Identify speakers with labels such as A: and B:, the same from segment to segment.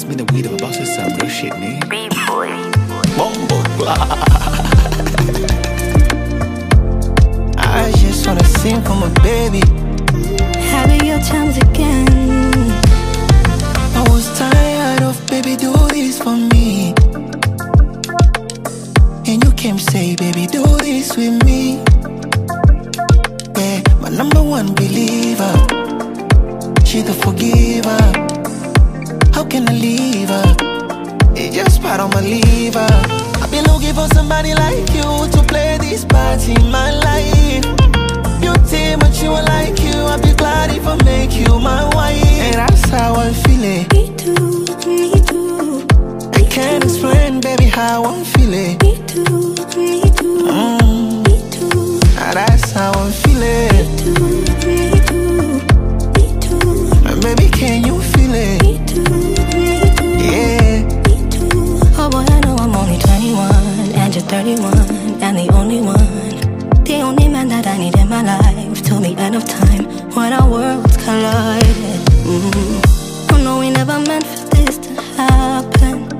A: me the weed of a boss is some real shit, nigga.
B: B-boy.
A: Bombo.
C: I just wanna sing for my baby.
B: Having your times again.
C: I was tired of baby do this for me, and you came say baby do this with me. Yeah, my number one believer, she the forgiver. How can I leave her? It's just part of my liver. I've been looking for somebody like you to play this part in my life. Beauty, but you are like you. I'd be glad if I make you my wife. And that's how I'm feeling.
B: Me too, me too.
C: I can't explain, baby, how I'm feeling.
B: Me too, me too. Me too.
C: And that's how I'm feeling.
B: Me too, me too. Me too.
C: And baby, can you feel it?
B: Me too, me too.
C: Yeah.
B: Me too. Oh boy, I know I'm only 21 and you're 31 and the only one. The only man that I need in my life till the end of time, when our worlds collided. Oh no, we never meant for this to happen.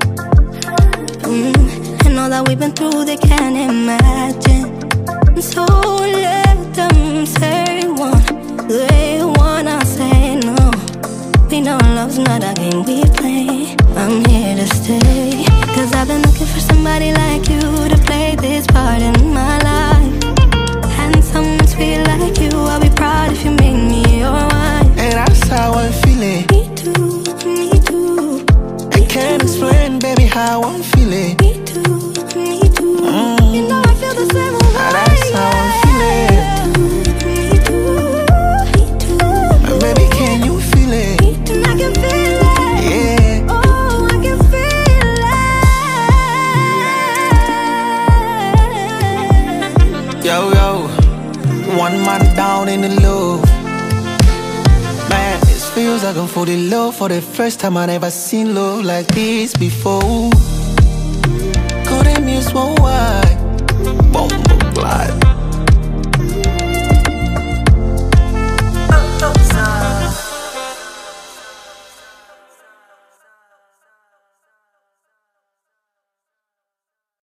B: And all that we've been through, they can't imagine. So let them say one, they wanna say no. We know love's not a game we play. I'm here to stay, 'cause I've been looking for somebody like you to play this part in my life. And someone sweet like you, I'll be proud if you make me your wife.
C: And that's how I'm feeling.
B: Me too, me too.
C: I can't explain, baby, how I'm feeling.
B: Me too, me too. You know I feel the same way.
C: And that's how I'm feeling.
B: Me too, me too.
C: And baby, can you feel it?
B: Me too. I can feel it.
C: Yeah.
B: Oh, I can feel it.
C: Yo, yo. One man down in the love. Man, it feels like I'm falling in love for the first time. I never seen love like this before. Couldn't miss one word.